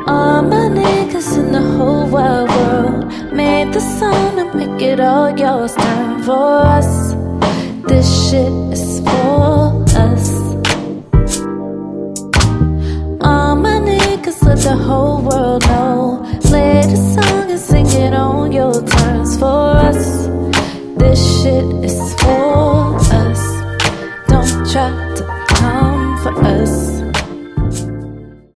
All my niggas in the whole wide world made the song to make it all yours. Time for us. This shit is for us. All my niggas let the whole world know. Play the song and sing it on your terms. For us. This shit is for us. Don't try